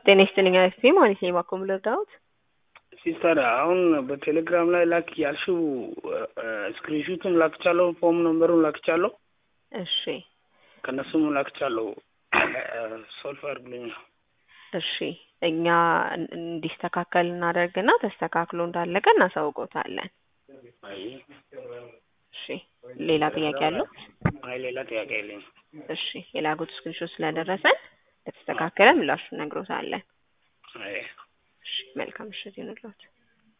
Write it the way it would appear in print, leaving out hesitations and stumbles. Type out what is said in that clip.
ጤና ይስጥልኝ አክስቴ ማለት ነው ባኮም ለዳውት ሲስተር አሁን በቴሌግራም ላይ ላክ ያልሽው ስክሪንሾቱን ላክቻለሁ፣ ፎርም ነምበሩን ላክቻለሁ። እሺ ከነሱም ላክቻለሁ። ሶልቭ አድርጉልኝ። እሺ እኛ እንዲስተካከል እናደርግና ተስተካክሎ እንዳለቀ እናሳውቆታለን። አይ እሺ ሌላ ጥያቄ አለው? አይ ሌላ ጥያቄ የለኝም። እሺ የላኩት ስክሪንሾት ስለደረሰን ለተስተካከለ ምላሹን ነግሮታለን። አይ እሺ መልካም ምሽት ይሁንልዎት።